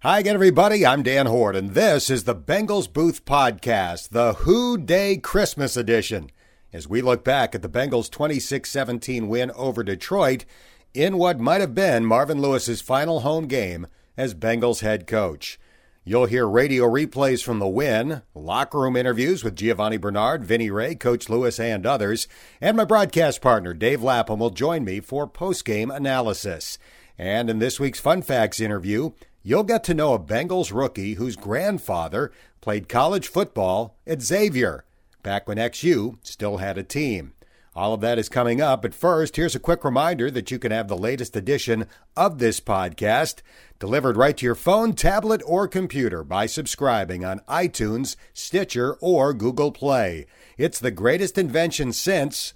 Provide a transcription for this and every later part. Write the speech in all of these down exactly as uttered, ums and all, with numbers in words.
Hi again, everybody. I'm Dan Hort, and this is the Bengals Booth Podcast, the Who Day Christmas edition, as we look back at the Bengals' twenty-six seventeen win over Detroit in what might have been Marvin Lewis's final home game as Bengals head coach. You'll hear radio replays from the win, locker room interviews with Giovanni Bernard, Vinny Ray, Coach Lewis, and others, and my broadcast partner, Dave Lapham, will join me for post-game analysis. And in this week's Fun Facts interview, you'll get to know a Bengals rookie whose grandfather played college football at Xavier, back when X U still had a team. All of that is coming up, but first, here's a quick reminder that you can have the latest edition of this podcast delivered right to your phone, tablet, or computer by subscribing on iTunes, Stitcher, or Google Play. It's the greatest invention since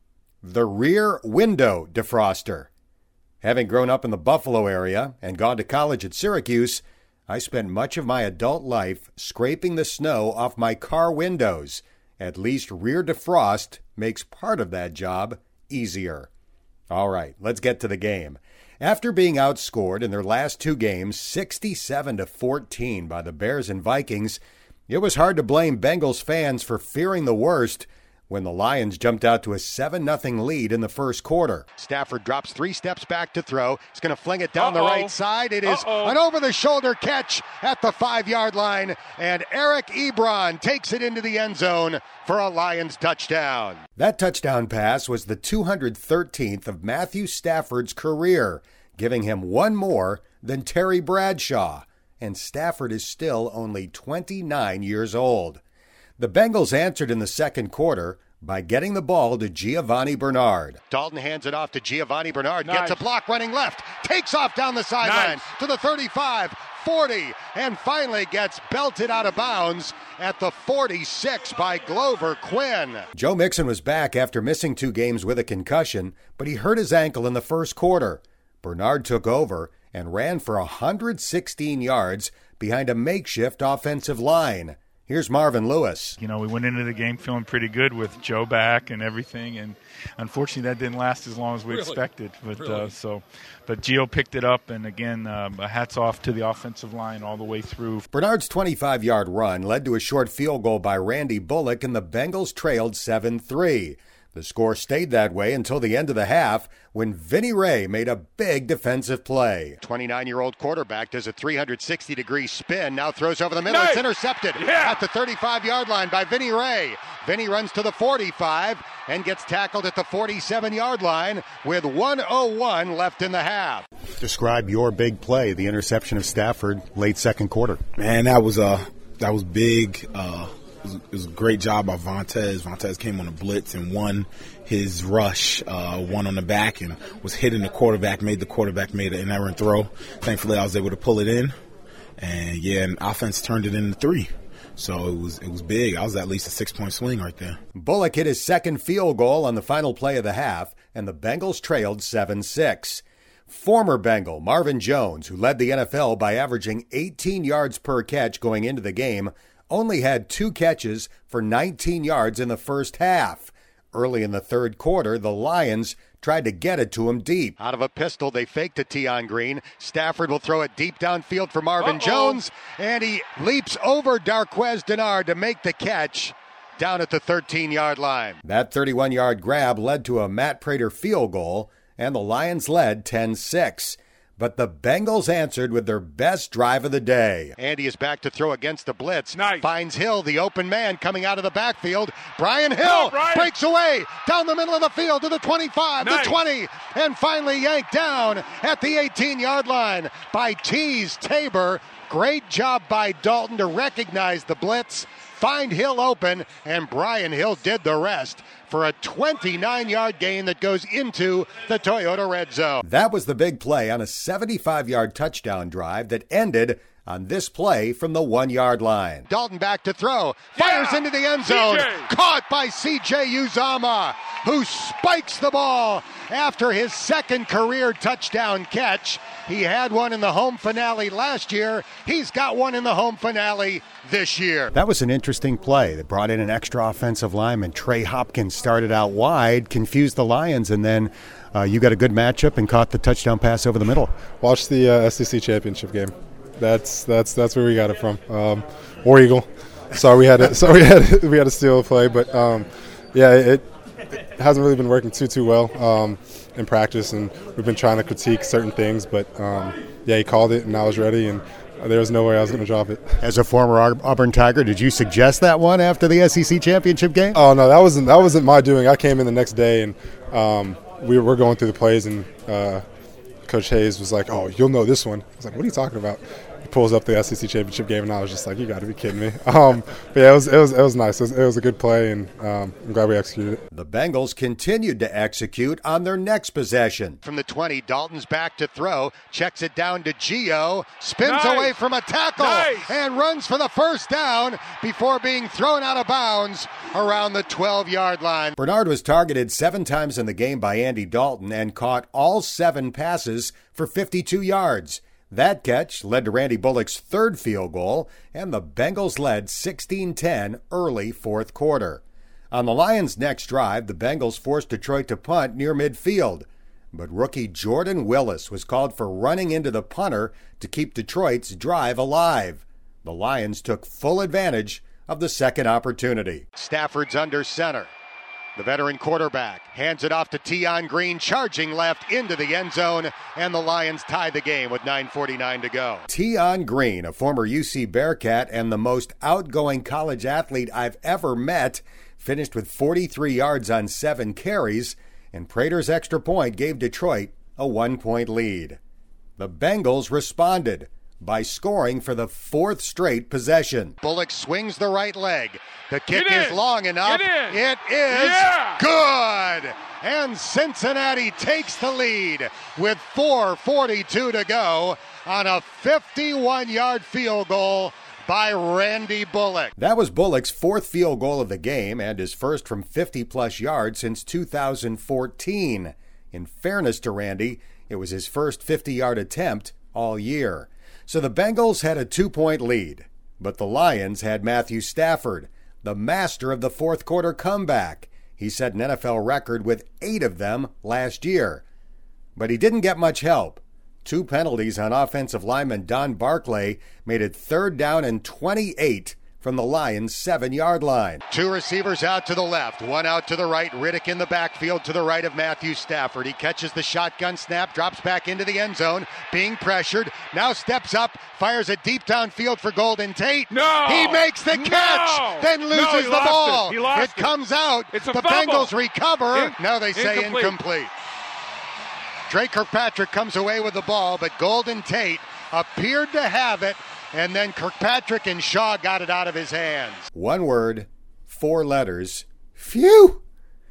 the rear window defroster. Having grown up in the Buffalo area and gone to college at Syracuse, I spent much of my adult life scraping the snow off my car windows. At least rear defrost makes part of that job easier. All right, let's get to the game. After being outscored in their last two games, sixty-seven to fourteen by the Bears and Vikings, it was hard to blame Bengals fans for fearing the worst when the Lions jumped out to a seven nothing lead in the first quarter. Stafford drops three steps back to throw. He's going to fling it down Uh-oh. the right side. It is Uh-oh. an over-the-shoulder catch at the five-yard line, and Eric Ebron takes it into the end zone for a Lions touchdown. That touchdown pass was the two hundred thirteenth of Matthew Stafford's career, giving him one more than Terry Bradshaw, and Stafford is still only twenty-nine years old. The Bengals answered in the second quarter by getting the ball to Giovanni Bernard. Dalton hands it off to Giovanni Bernard, nice. Gets a block running left, takes off down the sideline nice. to the thirty-five, forty, and finally gets belted out of bounds at the forty-six by Glover Quinn. Joe Mixon was back after missing two games with a concussion, but he hurt his ankle in the first quarter. Bernard took over and ran for one hundred sixteen yards behind a makeshift offensive line. Here's Marvin Lewis. You know, we went into the game feeling pretty good with Joe back and everything, and unfortunately that didn't last as long as we really? expected. But really? uh, so, but Gio picked it up, and again, uh, hats off to the offensive line all the way through. Bernard's twenty-five-yard run led to a short field goal by Randy Bullock, and the Bengals trailed seven three. The score stayed that way until the end of the half when Vinny Ray made a big defensive play. twenty-nine-year-old quarterback does a three hundred sixty degree spin, now throws over the middle. Nice. It's intercepted yeah. at the thirty-five-yard line by Vinny Ray. Vinny runs to the forty-five and gets tackled at the forty-seven-yard line with one oh one left in the half. Describe your big play, the interception of Stafford, late second quarter. Man, that was uh, that was big. Uh, It was, it was a great job by Vontaze. Vontaze came on a blitz and won his rush, uh, one on the back, and was hitting the quarterback, made the quarterback made an errant throw. Thankfully, I was able to pull it in. And, yeah, and offense turned it into three. So it was it was big. I was at least a six-point swing right there. Bullock hit his second field goal on the final play of the half, and the Bengals trailed seven six. Former Bengal Marvin Jones, who led the N F L by averaging eighteen yards per catch going into the game, only had two catches for nineteen yards in the first half. Early in the third quarter, the Lions tried to get it to him deep. Out of a pistol, they faked to Tion Green. Stafford will throw it deep downfield for Marvin Uh-oh. Jones, and he leaps over Darqueze Dennard to make the catch down at the thirteen-yard line. That thirty-one-yard grab led to a Matt Prater field goal, and the Lions led ten six. But the Bengals answered with their best drive of the day. Andy is back to throw against the blitz. Nice. Finds Hill, the open man, coming out of the backfield. Brian Hill oh, Brian. breaks away down the middle of the field to the twenty-five, nice. the twenty, and finally yanked down at the eighteen-yard line by Tease Tabor. Great job by Dalton to recognize the blitz, find Hill open, and Brian Hill did the rest for a twenty-nine-yard gain that goes into the Toyota red zone. That was the big play on a seventy-five-yard touchdown drive that ended on this play from the one-yard line. Dalton back to throw, fires yeah. into the end zone, C J. Caught by C J Uzomah, who spikes the ball after his second career touchdown catch. He had one in the home finale last year. He's got one in the home finale this year. That was an interesting play that brought in an extra offensive lineman. Trey Hopkins started out wide, confused the Lions, and then uh, you got a good matchup and caught the touchdown pass over the middle. Watch the uh, S E C championship game. That's that's that's where we got it from. Um, War Eagle. So we had to, so we had we had to steal a play, but um, yeah, it, it hasn't really been working too too well um, in practice, and we've been trying to critique certain things, but um, yeah, he called it, and I was ready, and there was no way I was going to drop it. As a former Auburn Tiger, did you suggest that one after the S E C championship game? Oh no, that wasn't that wasn't my doing. I came in the next day, and um, we were going through the plays, and uh, Coach Hayes was like, "Oh, you'll know this one." I was like, "What are you talking about?" He pulls up the S E C championship game, and I was just like, "You got to be kidding me!" Um, but yeah, it was it was it was nice. It was, it was a good play, and um, I'm glad we executed it. The Bengals continued to execute on their next possession. From the twenty, Dalton's back to throw, checks it down to Gio, spins nice. away from a tackle, nice. and runs for the first down before being thrown out of bounds around the twelve-yard line. Bernard was targeted seven times in the game by Andy Dalton and caught all seven passes for fifty-two yards. That catch led to Randy Bullock's third field goal, and the Bengals led sixteen ten early fourth quarter. On the Lions' next drive, the Bengals forced Detroit to punt near midfield, but rookie Jordan Willis was called for running into the punter to keep Detroit's drive alive. The Lions took full advantage of the second opportunity. Stafford's under center. The veteran quarterback hands it off to Tion Green, charging left into the end zone, and the Lions tie the game with nine forty-nine to go. Tion Green, a former U C Bearcat and the most outgoing college athlete I've ever met, finished with forty-three yards on seven carries, and Prater's extra point gave Detroit a one-point lead. The Bengals responded by scoring for the fourth straight possession. Bullock swings the right leg. The kick is long enough. It is yeah. good. And Cincinnati takes the lead with four forty-two to go on a fifty-one-yard field goal by Randy Bullock. That was Bullock's fourth field goal of the game and his first from fifty-plus yards since two thousand fourteen. In fairness to Randy, it was his first fifty-yard attempt all year. So the Bengals had a two-point lead, but the Lions had Matthew Stafford, the master of the fourth quarter comeback. He set an N F L record with eight of them last year. But he didn't get much help. Two penalties on offensive lineman Don Barclay made it third down and twenty-eight from the Lions' seven-yard line. Two receivers out to the left, one out to the right. Riddick in the backfield to the right of Matthew Stafford. He catches the shotgun snap, drops back into the end zone, being pressured. Now steps up, fires it deep downfield for Golden Tate. No! He makes the catch, no! then loses no, the ball. It, he lost it it. comes out. It's a the fumble. Bengals recover. In- now they say incomplete. incomplete. Drake Kirkpatrick comes away with the ball, but Golden Tate appeared to have it, and then Kirkpatrick and Shaw got it out of his hands. One word, four letters. Phew!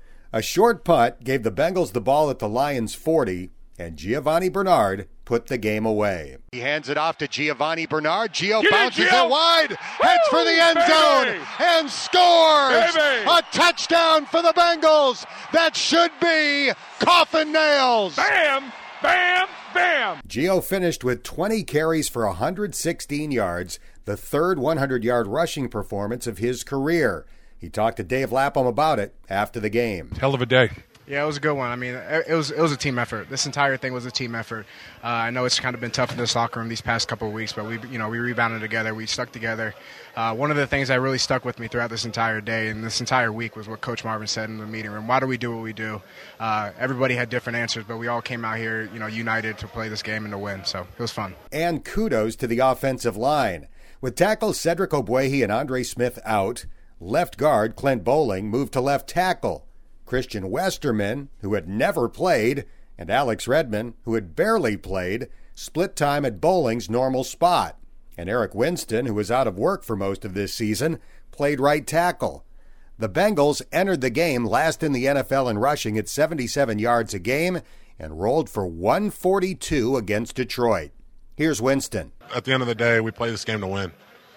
A short punt gave the Bengals the ball at the Lions' forty, and Giovanni Bernard put the game away. He hands it off to Giovanni Bernard. Gio Get bounces it, Gio. it wide, heads for the end baby. zone, and scores! Baby. A touchdown for the Bengals! That should be coffin nails! Bam! Bam! Bam! Gio finished with twenty carries for one hundred sixteen yards, the third hundred-yard rushing performance of his career. He talked to Dave Lapham about it after the game. Hell of a day. Yeah, it was a good one. I mean, it was it was a team effort. This entire thing was a team effort. Uh, I know it's kind of been tough in this locker room these past couple of weeks, but we you know we rebounded together. We stuck together. Uh, one of the things that really stuck with me throughout this entire day and this entire week was what Coach Marvin said in the meeting room. Why do we do what we do? Uh, everybody had different answers, but we all came out here, you know, united to play this game and to win. So it was fun. And kudos to the offensive line. With tackles Cedric Ogbuehi and Andre Smith out, left guard Clint Bowling moved to left tackle. Christian Westerman, who had never played, and Alex Redmond, who had barely played, split time at Bowling's normal spot. And Eric Winston, who was out of work for most of this season, played right tackle. The Bengals entered the game last in the N F L in rushing at seventy-seven yards a game and rolled for one forty-two against Detroit. Here's Winston. At the end of the day, we play this game to win.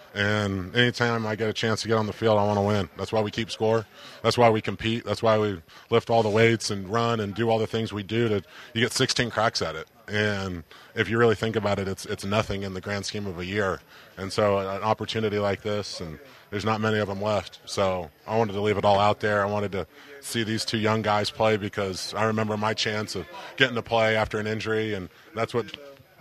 And anytime I get a chance to get on the field, I want to win. That's why we keep score. That's why we compete. That's why we lift all the weights and run and do all the things we do. To you get sixteen cracks at it. And if you really think about it, it's it's nothing in the grand scheme of a year. And so an opportunity like this, and there's not many of them left. So I wanted to leave it all out there. I wanted to see these two young guys play because I remember my chance of getting to play after an injury, and that's what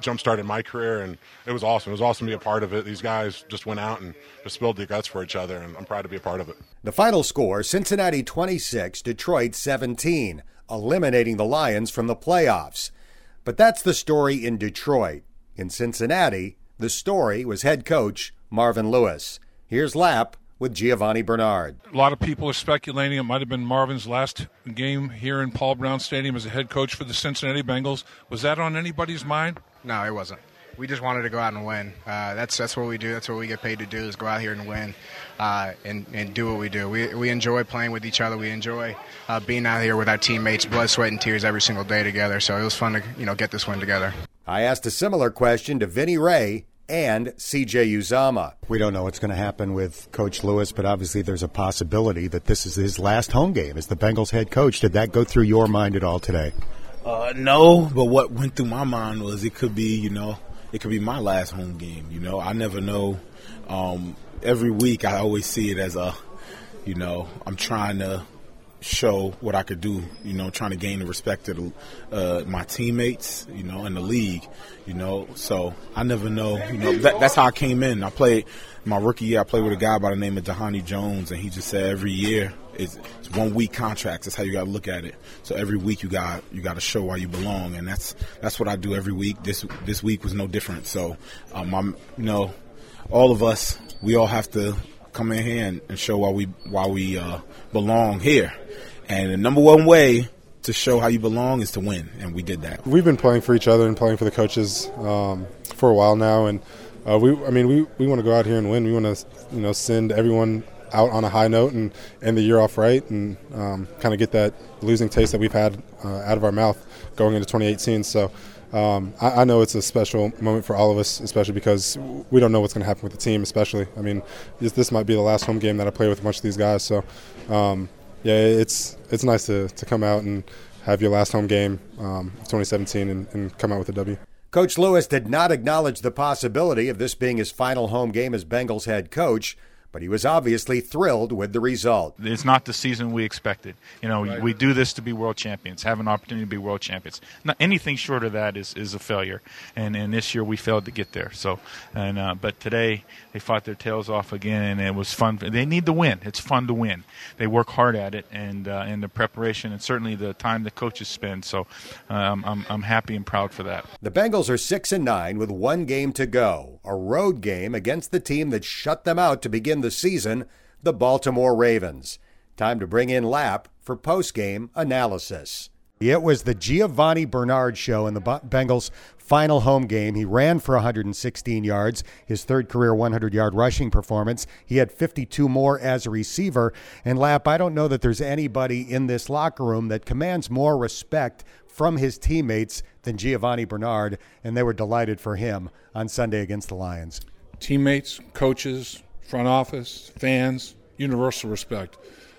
jump-started my career, and it was awesome. It was awesome to be a part of it. These guys just went out and just spilled their guts for each other, and I'm proud to be a part of it. The final score, Cincinnati twenty-six, Detroit seventeen, eliminating the Lions from the playoffs. But that's the story in Detroit. In Cincinnati, the story was head coach Marvin Lewis. Here's Lapp with Giovanni Bernard. A lot of people are speculating it might have been Marvin's last game here in Paul Brown Stadium as a head coach for the Cincinnati Bengals. Was that on anybody's mind? No, it wasn't. We just wanted to go out and win. Uh, that's that's what we do. That's what we get paid to do, is go out here and win uh, and, and do what we do. We we enjoy playing with each other. We enjoy uh, being out here with our teammates, blood, sweat, and tears every single day together. So it was fun to you know get this win together. I asked a similar question to Vinny Ray and C J Uzama. We don't know what's going to happen with Coach Lewis, but obviously there's a possibility that this is his last home game as the Bengals head coach. Did that go through your mind at all today? Uh, no, but what went through my mind was it could be, you know, it could be my last home game. You know, I never know. Um, every week I always see it as a, you know, I'm trying to show what I could do, you know, trying to gain the respect of the, uh, my teammates, you know, and the league, you know. So I never know, you know, that, that's how I came in. I played my rookie year, I played with a guy by the name of Dhani Jones, and he just said every year it's, it's one week contracts. That's how you got to look at it. So every week you got you got to show why you belong, and that's that's what I do every week. This this week was no different. So, um, I'm, you know, all of us, we all have to come in here and, and show why we why we uh, belong here. And the number one way to show how you belong is to win, and we did that. We've been playing for each other and playing for the coaches um, for a while now, and uh, we, I mean, we, we want to go out here and win. We want to, you know, send everyone out on a high note and end the year off right, and um, kind of get that losing taste that we've had uh, out of our mouth going into twenty eighteen. So um, I, I know it's a special moment for all of us, especially because we don't know what's going to happen with the team. Especially, I mean, this, this might be the last home game that I play with a bunch of these guys. So. Um, Yeah, it's it's nice to, to come out and have your last home game um, of twenty seventeen and, and come out with a W. Coach Lewis did not acknowledge the possibility of this being his final home game as Bengals head coach, but he was obviously thrilled with the result. It's not the season we expected. You know, right. We do this to be world champions, have an opportunity to be world champions. Not anything short of that is, is a failure. And and this year we failed to get there. So, and uh, but today they fought their tails off again, and it was fun. They need to win. It's fun to win. They work hard at it, and uh, and the preparation, and certainly the time the coaches spend. So, um, I'm I'm happy and proud for that. The Bengals are six and nine with one game to go, a road game against the team that shut them out to begin the season, the Baltimore Ravens. Time to bring in Lapp for post-game analysis. It was the Giovanni Bernard show in the Bengals' final home game. He ran for one hundred sixteen yards, his third career hundred-yard rushing performance. He had fifty-two more as a receiver. And Lapp, I don't know that there's anybody in this locker room that commands more respect from his teammates than Giovanni Bernard, and they were delighted for him on Sunday against the Lions. Teammates, coaches, front office, fans, universal respect,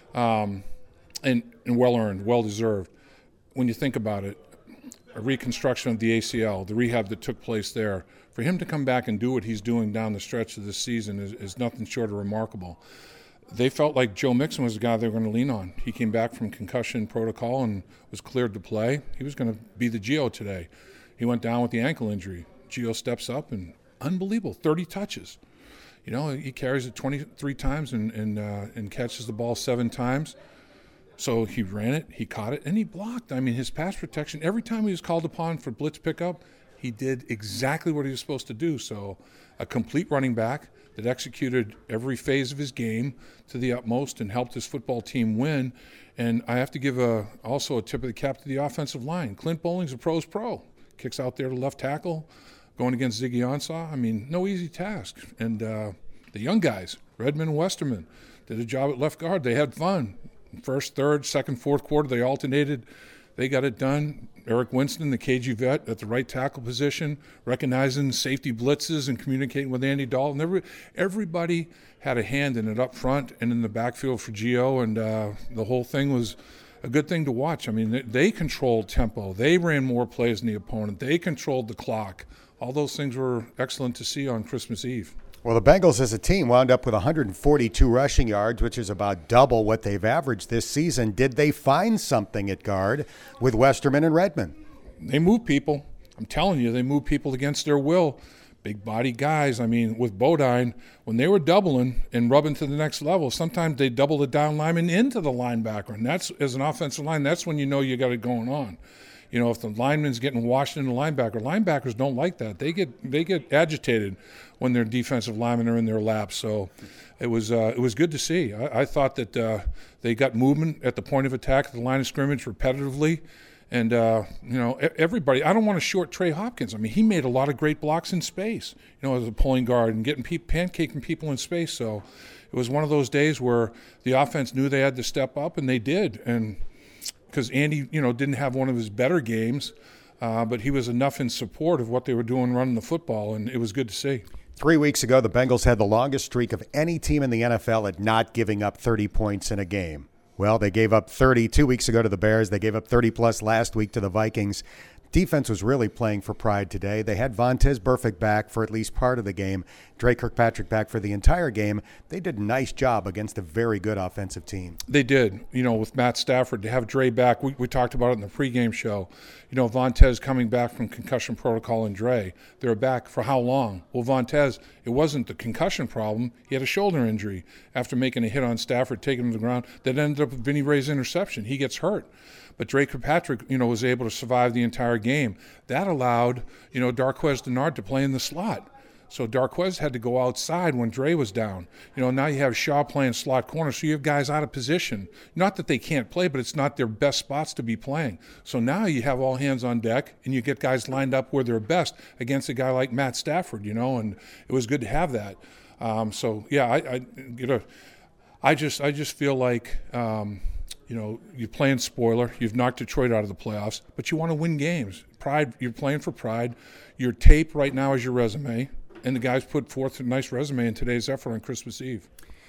um, and, and well-earned, well-deserved. When you think about it, a reconstruction of the A C L, the rehab that took place there, for him to come back and do what he's doing down the stretch of this season is, is nothing short of remarkable. They felt like Joe Mixon was the guy they were going to lean on. He came back from concussion protocol and was cleared to play. He was going to be the Gio today. He went down with the ankle injury. Gio steps up and unbelievable, thirty touches. You know, he carries it twenty-three times and and, uh, and catches the ball seven times. So he ran it, he caught it, and he blocked. I mean, his pass protection, every time he was called upon for blitz pickup, he did exactly what he was supposed to do. So a complete running back that executed every phase of his game to the utmost and helped his football team win. And I have to give a also a tip of the cap to the offensive line. Clint Bowling's a pro's pro. Kicks out there to left tackle, going against Ziggy Ansah. I mean, no easy task. And uh, the young guys, Redmond and Westerman, did a job at left guard. They had fun. First, third, second, fourth quarter, they alternated. They got it done. Eric Winston, the K G vet, at the right tackle position, recognizing safety blitzes and communicating with Andy Dalton. Every, everybody had a hand in it up front and in the backfield for Gio, and uh, the whole thing was a good thing to watch. I mean, they, they controlled tempo. They ran more plays than the opponent. They controlled the clock. All those things were excellent to see on Christmas Eve. Well, the Bengals as a team wound up with one hundred forty-two rushing yards, which is about double what they've averaged this season. Did they find something at guard with Westerman and Redmond? They move people. I'm telling you, they move people against their will. Big body guys. I mean, with Bodine, when they were doubling and rubbing to the next level, sometimes they double the down lineman into the linebacker. And that's, as an offensive line, that's when you know you got it going on. You know, if the lineman's getting washed into the linebacker, linebackers don't like that. They get they get agitated when their defensive linemen are in their laps. So it was uh, it was good to see. I, I thought that uh, they got movement at the point of attack, at the line of scrimmage repetitively. And, uh, you know, everybody, I don't want to short Trey Hopkins. I mean, he made a lot of great blocks in space, you know, as a pulling guard and getting pe- pancaking people in space. So it was one of those days where the offense knew they had to step up, and they did. And because Andy, you know, didn't have one of his better games, uh, but he was enough in support of what they were doing running the football, and it was good to see. Three weeks ago, the Bengals had the longest streak of any team in the N F L at not giving up thirty points in a game. Well, they gave up thirty two weeks ago to the Bears. They gave up thirty-plus last week to the Vikings. Defense was really playing for pride today. They had Vontaze Burfict back for at least part of the game. Drake Kirkpatrick back for the entire game. They did a nice job against a very good offensive team. They did. You know, with Matt Stafford, to have Dre back, we, we talked about it in the pregame show. You know, Vontaze coming back from concussion protocol and Dre, they were back for how long? Well, Vontaze, it wasn't the concussion problem. He had a shoulder injury after making a hit on Stafford, taking him to the ground. That ended up with Vinny Ray's interception. He gets hurt. But Drake Kirkpatrick, you know, was able to survive the entire game. That allowed, you know, Darqueze Dennard to play in the slot. So Darqueze had to go outside when Dre was down. You know, now you have Shaw playing slot corner, so you have guys out of position. Not that they can't play, but it's not their best spots to be playing. So now you have all hands on deck, and you get guys lined up where they're best against a guy like Matt Stafford, you know, and it was good to have that. Um, so, yeah, I, I, you know, I just, I just feel like um, – you know, you're playing spoiler. You've knocked Detroit out of the playoffs, but you want to win games. Pride, you're playing for pride. Your tape right now is your resume, and the guys put forth a nice resume in today's effort on Christmas Eve.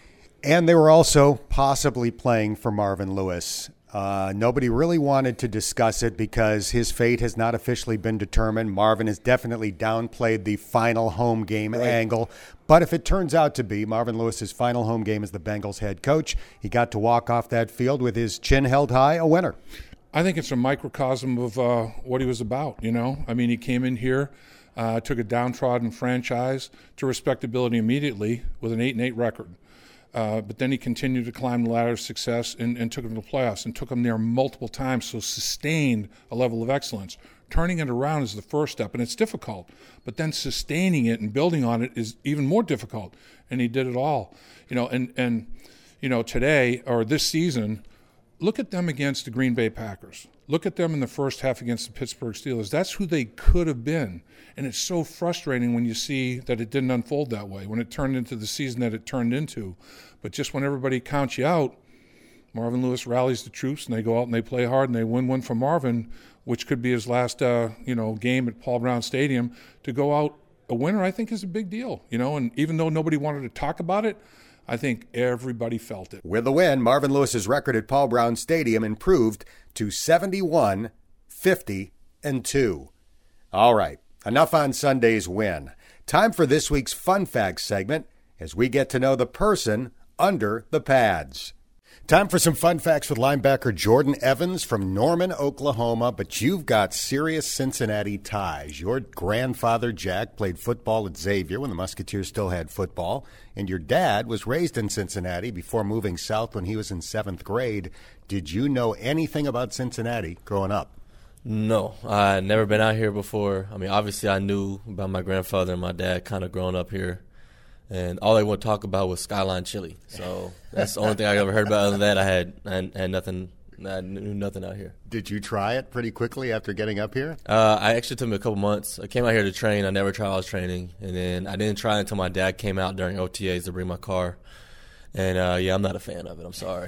And they were also possibly playing for Marvin Lewis. Uh, nobody really wanted to discuss it because his fate has not officially been determined. Marvin has definitely downplayed the final home game right. angle. But if it turns out to be Marvin Lewis's final home game as the Bengals head coach, he got to walk off that field with his chin held high, a winner. I think it's a microcosm of uh, what he was about, you know. I mean, he came in here, uh, took a downtrodden franchise to respectability immediately with an eight and eight record. Uh, but then he continued to climb the ladder of success and, and took him to the playoffs and took him there multiple times, so sustained a level of excellence. Turning it around is the first step, and it's difficult. But then sustaining it and building on it is even more difficult, and he did it all. You know, and, and you know, today or this season, look at them against the Green Bay Packers. Look at them in the first half against the Pittsburgh Steelers. That's who they could have been. And it's so frustrating when you see that it didn't unfold that way, when it turned into the season that it turned into. But just when everybody counts you out, Marvin Lewis rallies the troops, and they go out and they play hard, and they win one for Marvin, which could be his last uh, you know, game at Paul Brown Stadium. To go out a winner, I think, is a big deal. You know, and even though nobody wanted to talk about it, I think everybody felt it. With the win, Marvin Lewis's record at Paul Brown Stadium improved to seventy-one, fifty, and two. All right, enough on Sunday's win. Time for this week's Fun Facts segment as we get to know the person under the pads. Time for some fun facts with linebacker Jordan Evans from Norman, Oklahoma, but you've got serious Cincinnati ties. Your grandfather, Jack, played football at Xavier when the Musketeers still had football, and your dad was raised in Cincinnati before moving south when he was in seventh grade. Did you know anything about Cincinnati growing up? No, I had never been out here before. I mean, obviously I knew about my grandfather and my dad kind of growing up here. And all they would talk about was Skyline Chili. So that's the only thing I ever heard about. Other than that, I had I had nothing. I knew nothing out here. Did you try it pretty quickly after getting up here? Uh, I actually took me a couple months. I came out here to train. I never tried I was training. And then I didn't try until my dad came out during O T As to bring my car. And, uh, yeah, I'm not a fan of it. I'm sorry.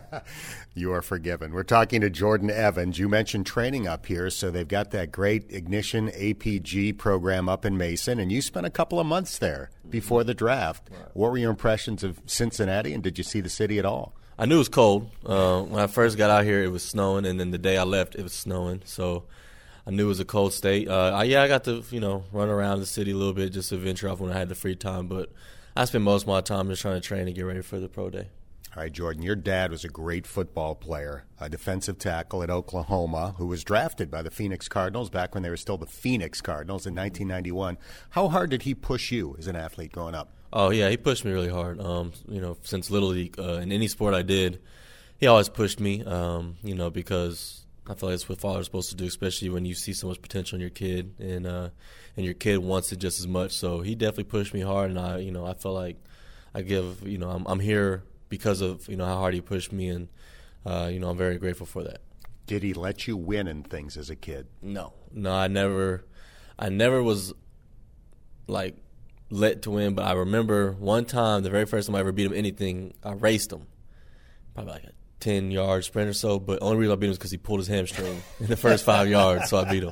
You are forgiven. We're talking to Jordan Evans. You mentioned training up here, so they've got that great Ignition A P G program up in Mason, and you spent a couple of months there before the draft. Right. What were your impressions of Cincinnati, and did you see the city at all? I knew it was cold. Uh, when I first got out here, it was snowing, and then the day I left, it was snowing. So I knew it was a cold state. Uh, I, yeah, I got to, you know, run around the city a little bit just to venture off when I had the free time, but I spent most of my time just trying to train and get ready for the pro day. All right, Jordan, your dad was a great football player, a defensive tackle at Oklahoma who was drafted by the Phoenix Cardinals back when they were still the Phoenix Cardinals in nineteen ninety-one. How hard did he push you as an athlete growing up? Oh, yeah, he pushed me really hard. Um, you know, since Little League, uh, in any sport I did, he always pushed me, um, you know, because I feel like that's what fathers are supposed to do, especially when you see so much potential in your kid, and uh, and your kid wants it just as much. So he definitely pushed me hard, and I, you know, I feel like I give, you know, I'm, I'm here because of, you know, how hard he pushed me, and, uh, you know, I'm very grateful for that. Did he let you win in things as a kid? No. No, I never I never was, like, let to win, but I remember one time, the very first time I ever beat him anything, I raced him, probably like a ten-yard sprint or so, but the only reason I beat him was because he pulled his hamstring in the first five yards, so I beat him.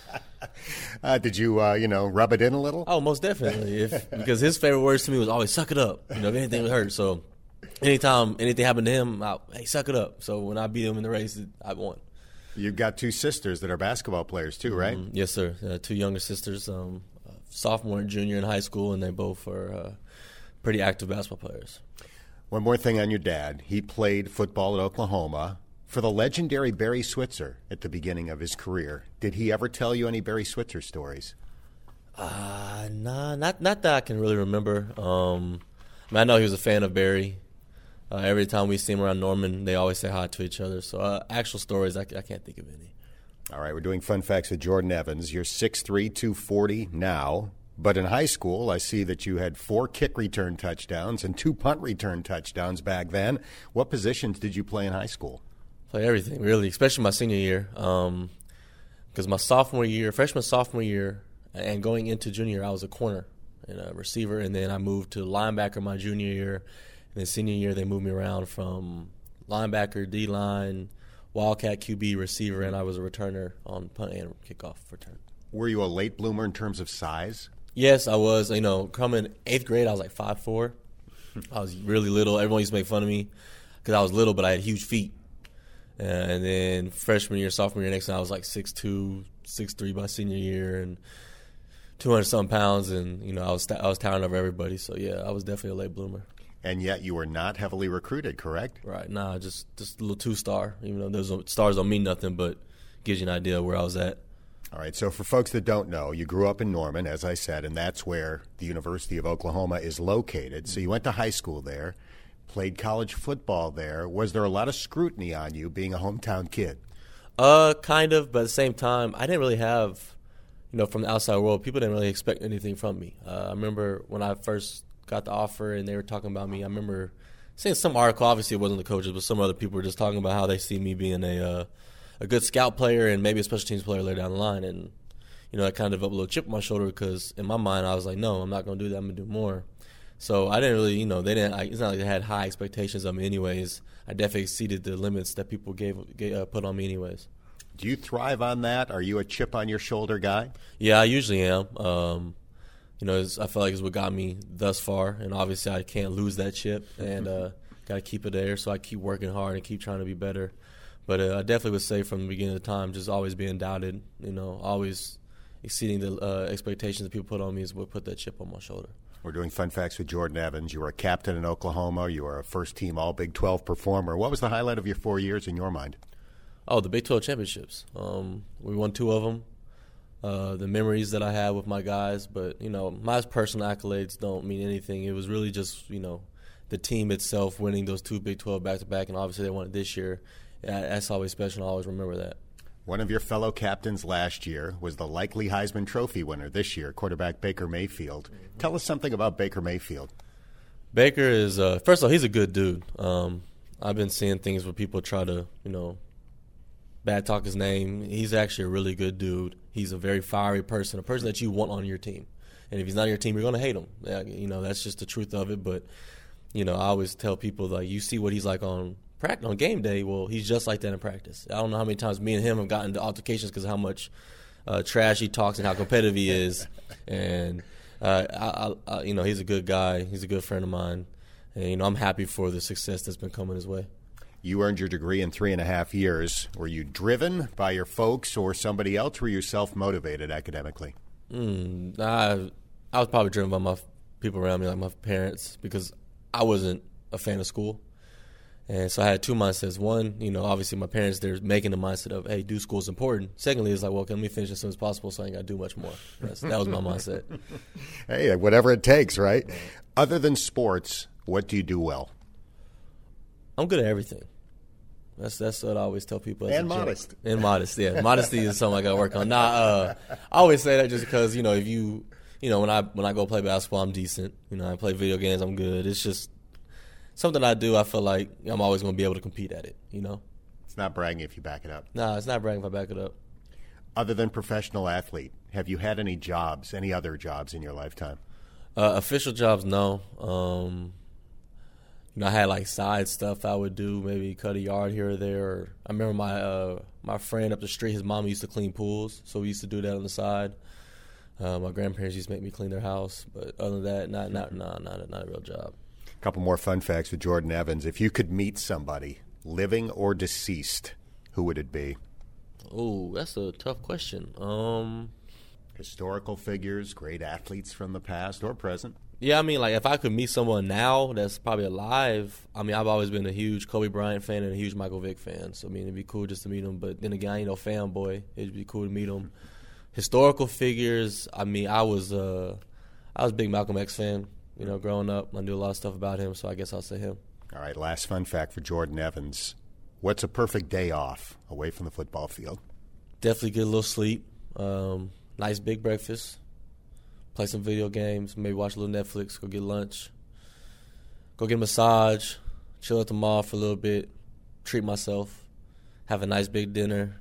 Uh, did you, uh, you know, rub it in a little? Oh, most definitely, if, because his favorite words to me was always, suck it up, you know, if anything would hurt, so anytime anything happened to him, I, hey, suck it up. So when I beat him in the race, I won. You've got two sisters that are basketball players too, right? Mm, yes, sir. Uh, two younger sisters, um, uh, sophomore and junior in high school, and they both are uh, pretty active basketball players. One more thing on your dad. He played football at Oklahoma for the legendary Barry Switzer at the beginning of his career. Did he ever tell you any Barry Switzer stories? Uh, nah, not not that I can really remember. Um, I, mean, I know he was a fan of Barry. Uh, every time we see him around Norman, they always say hi to each other. So uh, actual stories, I, I can't think of any. All right, we're doing Fun Facts with Jordan Evans. You're six three, two forty now. But in high school, I see that you had four kick return touchdowns and two punt return touchdowns back then. What positions did you play in high school? Play everything, really, especially my senior year. Um, because my sophomore year, freshman sophomore year, and going into junior year, I was a corner and a receiver. And then I moved to linebacker my junior year. And then senior year, they moved me around from linebacker, D-line, wildcat, Q B, receiver, and I was a returner on punt and kickoff return. Were you a late bloomer in terms of size? Yes, I was. You know, coming eighth grade, I was like five foot four. I was really little. Everyone used to make fun of me because I was little, but I had huge feet. Uh, and then freshman year, sophomore year, next time I was like six two, six three by senior year, and two hundred some pounds. And you know, I was I was towering over everybody. So yeah, I was definitely a late bloomer. And yet you were not heavily recruited, correct? Right. Nah, just just a little two-star. Even though those stars don't mean nothing, but gives you an idea of where I was at. All right, so for folks that don't know, you grew up in Norman, as I said, and that's where the University of Oklahoma is located. So you went to high school there, played college football there. Was there a lot of scrutiny on you being a hometown kid? Uh, kind of, but at the same time, I didn't really have, you know, from the outside world, people didn't really expect anything from me. Uh, I remember when I first got the offer and they were talking about me, I remember seeing some article, obviously it wasn't the coaches, but some other people were just talking about how they see me being a uh, a good scout player and maybe a special teams player later down the line. And, you know, I kind of developed a little chip on my shoulder because in my mind I was like, no, I'm not going to do that. I'm going to do more. So I didn't really, you know, they didn't. I, it's not like they had high expectations of me anyways. I definitely exceeded the limits that people gave, gave uh, put on me anyways. Do you thrive on that? Are you a chip on your shoulder guy? Yeah, I usually am. Um, you know, it's, I feel like it's what got me thus far, and obviously I can't lose that chip, and uh, got to keep it there. So I keep working hard and keep trying to be better. But uh, I definitely would say from the beginning of the time, just always being doubted, you know, always exceeding the uh, expectations that people put on me is what put that chip on my shoulder. We're doing Fun Facts with Jordan Evans. You were a captain in Oklahoma. You were a first-team All-Big twelve performer. What was the highlight of your four years in your mind? Oh, the Big twelve championships. Um, we won two of them. Uh, the memories that I had with my guys. But, you know, my personal accolades don't mean anything. It was really just, you know, the team itself winning those two Big twelve back-to-back, and obviously they won it this year. That's always special, and I always remember that. One of your fellow captains last year was the likely Heisman Trophy winner this year, quarterback Baker Mayfield. Mm-hmm. Tell us something about Baker Mayfield. Baker is, uh, first of all, he's a good dude. Um, I've been seeing things where people try to, you know, bad talk his name. He's actually a really good dude. He's a very fiery person, a person that you want on your team. And if he's not on your team, you're going to hate him. You know, that's just the truth of it. But, you know, I always tell people, like, you see what he's like on practice, on game day. Well, he's just like that in practice. I don't know how many times me and him have gotten into altercations because of how much uh, trash he talks and how competitive he is. And, uh, I, I, you know, he's a good guy. He's a good friend of mine. And, you know, I'm happy for the success that's been coming his way. You earned your degree in three and a half years. Were you driven by your folks or somebody else? Were you self-motivated academically? Mm, I, I was probably driven by my people around me, like my parents, because I wasn't a fan of school. And so I had two mindsets. One, you know, obviously my parents, they're making the mindset of, hey, do school is important. Secondly, it's like, well, can let me finish as soon as possible so I ain't got to do much more. That's, that was my mindset. Hey, whatever it takes, right? Other than sports, what do you do well? I'm good at everything. That's that's what I always tell people. As and a modest. Joke. And modest, yeah. Modesty is something I got to work on. Nah, uh, I always say that just because, you know, if you, you know, when I when I go play basketball, I'm decent. You know, I play video games, I'm good. It's just something I do, I feel like I'm always going to be able to compete at it, you know? It's not bragging if you back it up. Nah, it's not bragging if I back it up. Other than professional athlete, have you had any jobs, any other jobs in your lifetime? Uh, official jobs, no. Um, you know, I had like side stuff I would do, maybe cut a yard here or there. Or I remember my uh, my friend up the street, his mom used to clean pools, so we used to do that on the side. Uh, my grandparents used to make me clean their house, but other than that, not not not not a, not a real job. A couple more fun facts with Jordan Evans. If you could meet somebody, living or deceased, who would it be? Oh, that's a tough question. Um, Historical figures, great athletes from the past or present. Yeah, I mean, like, if I could meet someone now that's probably alive, I mean, I've always been a huge Kobe Bryant fan and a huge Michael Vick fan. So, I mean, it'd be cool just to meet him. But then again, I ain't no fanboy. It'd be cool to meet him. Historical figures, I mean, I was uh, I was a big Malcolm X fan, you know, growing up. I knew a lot of stuff about him, so I guess I'll say him. All right, last fun fact for Jordan Evans. What's a perfect day off away from the football field? Definitely get a little sleep. Um, nice big breakfast. Play some video games. Maybe watch a little Netflix. Go get lunch. Go get a massage. Chill at the mall for a little bit. Treat myself. Have a nice big dinner.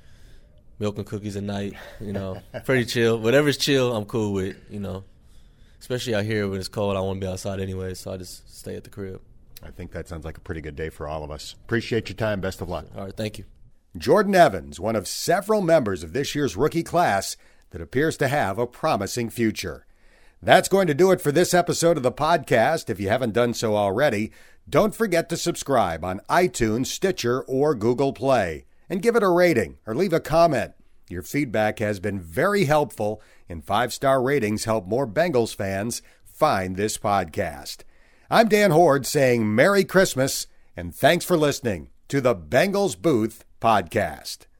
Milk and cookies at night. You know, pretty chill. Whatever's chill, I'm cool with, you know. Especially out here when it's cold. I want to be outside anyway, so I just stay at the crib. I think that sounds like a pretty good day for all of us. Appreciate your time. Best of luck. All right, thank you. Jordan Evans, one of several members of this year's rookie class that appears to have a promising future. That's going to do it for this episode of the podcast. If you haven't done so already, don't forget to subscribe on iTunes, Stitcher, or Google Play, and give it a rating or leave a comment. Your feedback has been very helpful, and five-star ratings help more Bengals fans find this podcast. I'm Dan Hoard saying Merry Christmas, and thanks for listening to the Bengals Booth Podcast.